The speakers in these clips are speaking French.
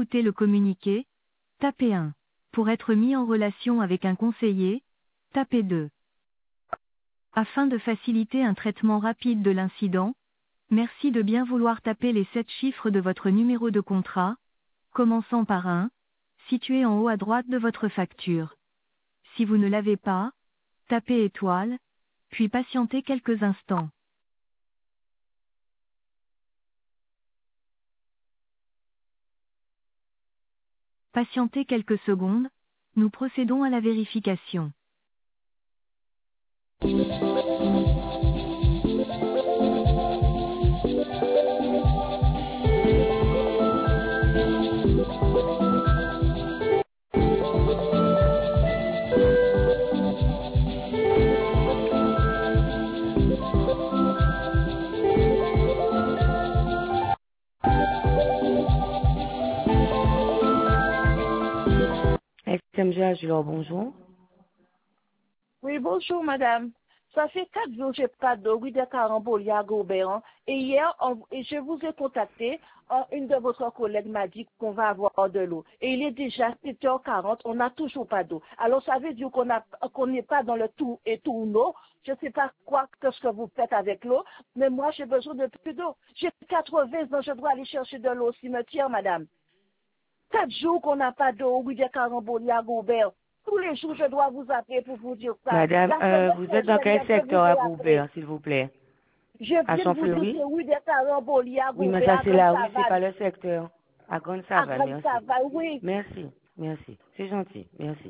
écouter le communiqué, tapez 1. Pour être mis en relation avec un conseiller, tapez 2. Afin de faciliter un traitement rapide de l'incident, merci de bien vouloir taper les 7 chiffres de votre numéro de contrat, commençant par 1, situé en haut à droite de votre facture. Si vous ne l'avez pas, tapez étoile, puis patientez quelques instants. Patientez quelques secondes, nous procédons à la vérification. XMG Agilor, bonjour. Oui, bonjour, madame. Ça fait 4 jours que je n'ai pas d'eau, oui, de Caramboli à Gobert. Et hier, je vous ai contacté. Une de votre collègues m'a dit qu'on va avoir de l'eau. Et il est déjà 7h40, on n'a toujours pas d'eau. Alors, ça veut dire qu'on n'est pas dans le tout et tourneau. Je ne sais pas ce que vous faites avec l'eau, mais moi, j'ai besoin de plus d'eau. J'ai 80 ans, je dois aller chercher de l'eau au cimetière, madame. 4 jours qu'on n'a pas d'eau, oui, de Caramboli à Gobert. Tous les jours, je dois vous appeler pour vous dire ça. Madame, vous êtes dans quel secteur à Goubert, Goubert, s'il vous plaît? je À viens de vous dire Champfleury? c'est rue des Caramboli à Oui, mais Goubert, ça à c'est la rue, c'est Grande-Savane. pas le secteur. À À Grande-Savane, merci. Grande-Savane, oui. Merci, merci. C'est gentil, merci.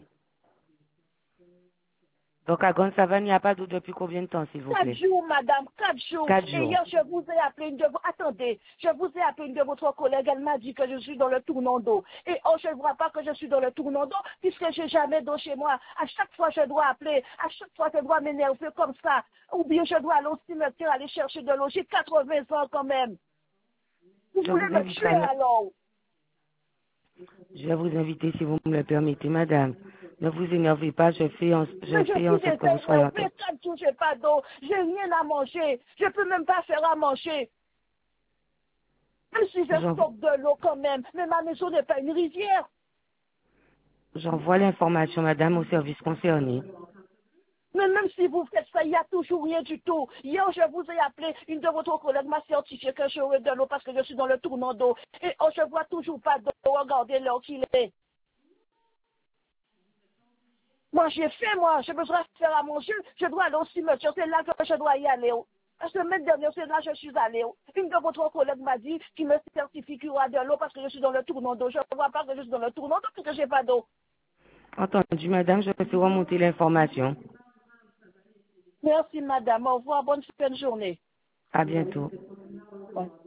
Donc à Grande-Savane, il n'y a pas d'eau depuis combien de temps, s'il vous 4 plaît? jours, madame, 4 jours. 4 Et jours. hier, je vous ai appelé attendez, je vous ai appelé une de votre collègue, elle m'a dit que je suis dans le tournant d'eau. Et je ne vois pas que je suis dans le tournant d'eau, puisque j'ai jamais d'eau chez moi. À chaque fois, je dois appeler, à chaque fois, je dois m'énerver comme ça. Ou bien je dois aller au cimetière, aller chercher de l'eau. J'ai 80 ans quand même. Vous Je voulez vous me invite tuer alors? Je vais vous inviter, si vous me le permettez, madame. Ne vous énervez pas, je fais en Mais je suis sorte que vous soyez en désénervée, tête. 4 jours, j'ai pas d'eau. J'ai rien à manger. Je peux même pas faire à manger. Même si je J'en- stocke de l'eau quand même, mais ma maison n'est pas une rivière. J'envoie l'information, madame, au service concerné. Mais même si vous faites ça, il n'y a toujours rien du tout. Hier, je vous ai appelé, une de votre collègues m'a certifié que j'aurai de l'eau parce que je suis dans le tournant d'eau. Et je vois toujours pas d'eau. Regardez l'heure qu'il est. Moi, j'ai faim, moi. J'ai besoin de faire à manger. Je dois aller au cimetière. C'est là que je dois y aller. La semaine dernière, c'est là que je suis allée. Une de votre collègues m'a dit qu'il me certifie qu'il y aura de l'eau parce que je suis dans le tournant d'eau. Je ne vois pas que je suis dans le tournant d'eau parce que j'ai pas d'eau. Entendu, madame, je vais remonter l'information. Merci, madame. Au revoir. Bonne fin de journée. À bientôt. Ouais.